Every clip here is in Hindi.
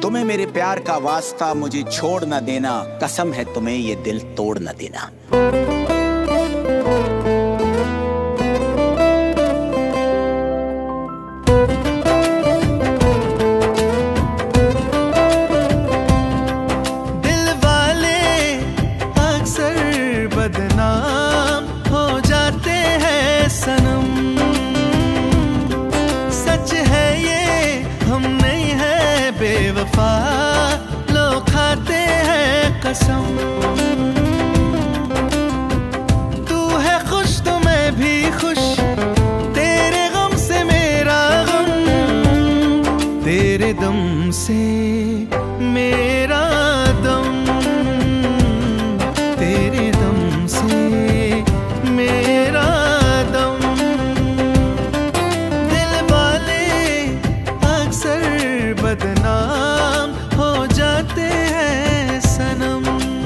तुम्हें मेरे प्यार का वास्ता, मुझे छोड़ न देना, कसम है तुम्हें ये दिल तोड़ न देना। बदनाम हो जाते हैं सनम, सच है ये हम नहीं है बेवफा, लोग खाते हैं कसम। तू है खुश तो मैं भी खुश, तेरे गम से मेरा गम, तेरे दम से मेरा दम, तेरे दम से मेरा दम। दिल वाले अक्सर बदनाम हो जाते हैं सनम,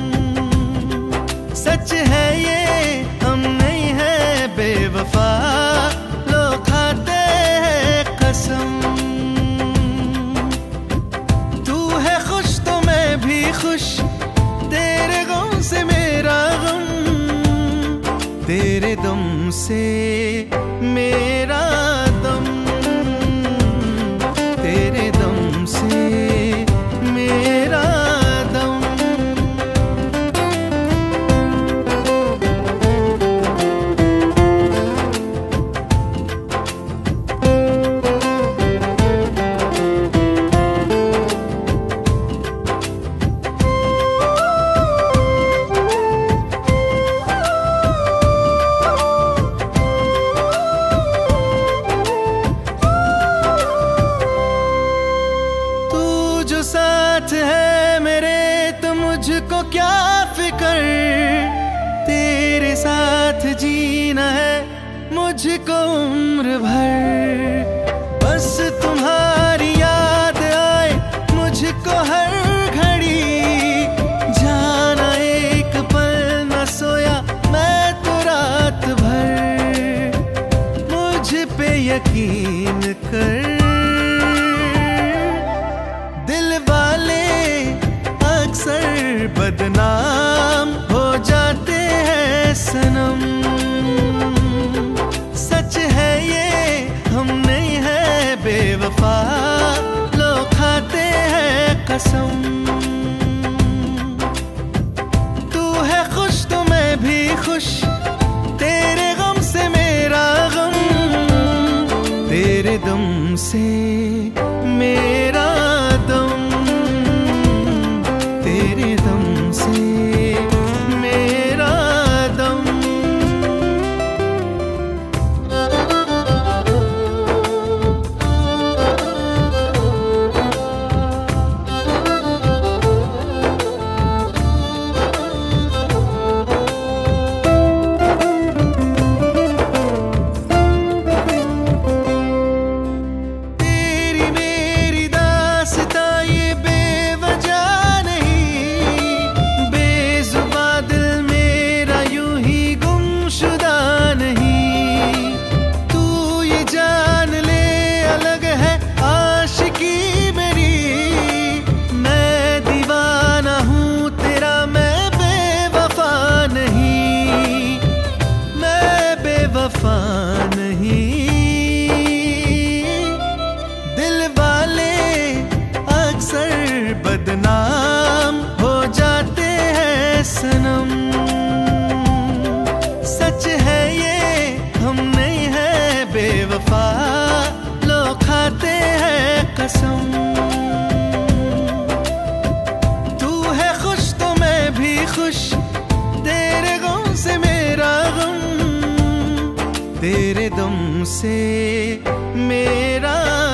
सच है ये हम नहीं है बेवफा, लोग खाते हैं कसम। तू है खुश तो मैं भी खुश, तेरे गम से मेरा गम, तेरे दम से मेरा दम, तेरे दम से मेरा दम। साथ है मेरे तो मुझको क्या फिकर, तेरे साथ जीना है मुझको उम्र भर। बस तुम्हारी याद आए मुझको हर घड़ी, जाना एक पल न सोया मैं तो रात भर। मुझ पे यकीन कर, अक्सर बदनाम हो जाते हैं सनम, सच है ये हम नहीं है बेवफा, लोग खाते हैं कसम। तू है खुश तो मैं भी खुश, तेरे गम से मेरा गम, तेरे दम से मेरा दम, तेरे दम से मेरा दम। तेरी मेरी दास्तां ये बेवजह वफा नहीं। दिल वाले अक्सर बदनाम हो जाते हैं सनम, सच है ये हम नहीं है बेवफा, लोग खाते हैं कसम। तू है खुश तो मैं भी खुश, तेरे गम से मेरा गम, तेरे दम से मेरा